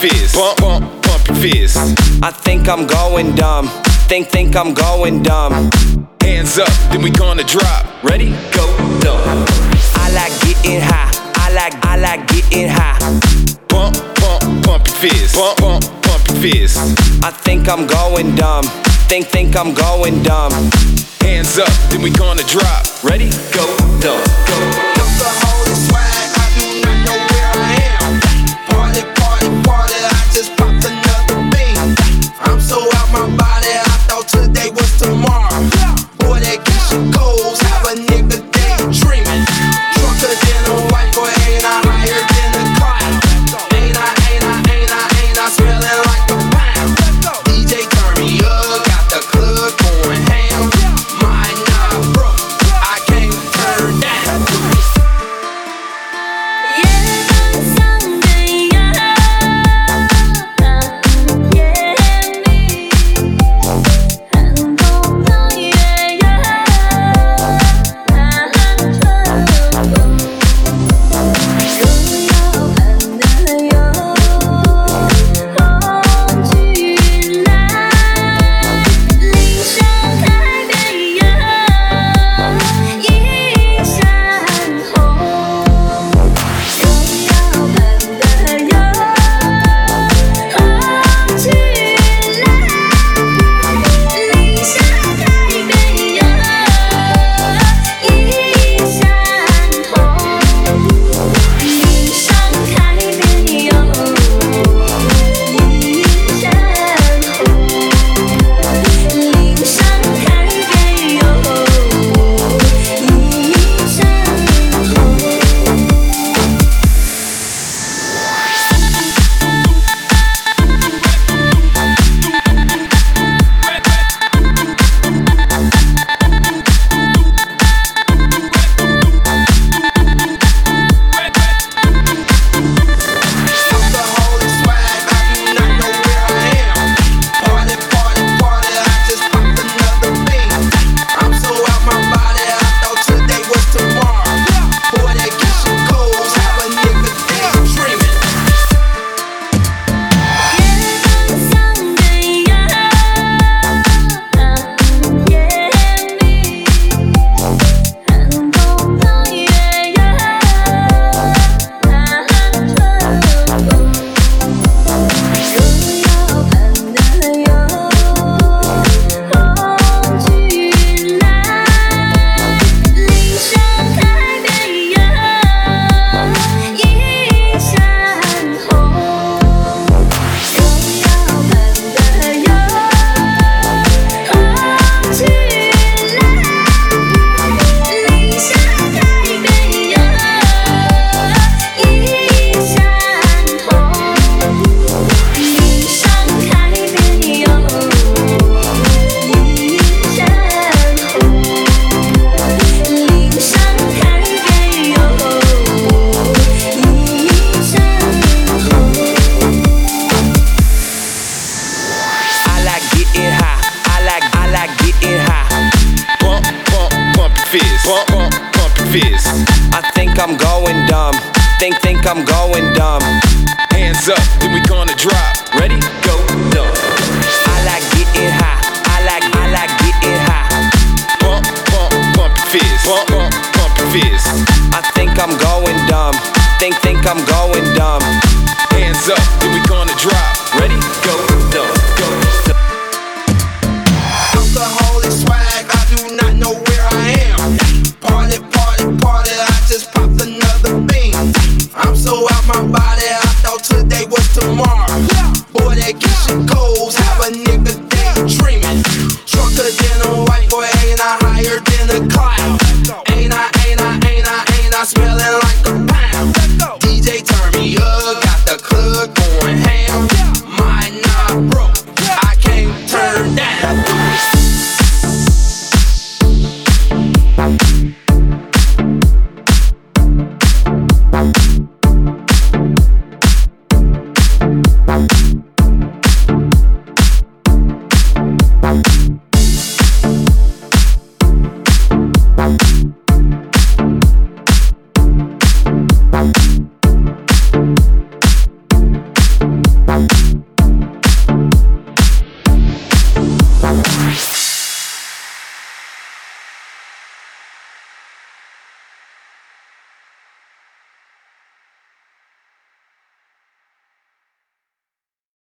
fist. Bump your fist. I think I'm going dumb. Think I'm going dumb. Hands up, then we gonna drop. Ready, go, dumb. I like getting high. I like getting high. Bump your fist. Bump your fist. I think I'm going dumb. Think I'm going dumb. Hands up, then we gonna drop. Ready, go, dumb. Go. The holy swag, I do not know where I am. Party, I just popped another bean. I'm so out my body, I thought today was tomorrow. Boy, that gets you goals, have a nigga daydreaming. Drunker than a white boy, ain't I higher than a cloud? Ain't I smelling like a pound? DJ turn me up, got the club going ham. Mine not broke, I can't turn down. Bump your fist. I think I'm going dumb. Think I'm going dumb. Hands up, then we gonna drop. Ready, go, dumb. I like getting high. I like getting high. Bump your fist. Bump your fist. I think I'm going dumb. Think I'm going dumb. Hands up, then we gonna drop. Ready, go, dumb. Go. The holy swag, I do not know where I am. Party, I just popped another bean. I'm so out my body, I thought today was tomorrow. Boy, that gets you goals, have a nigga daydreaming. Drunker than a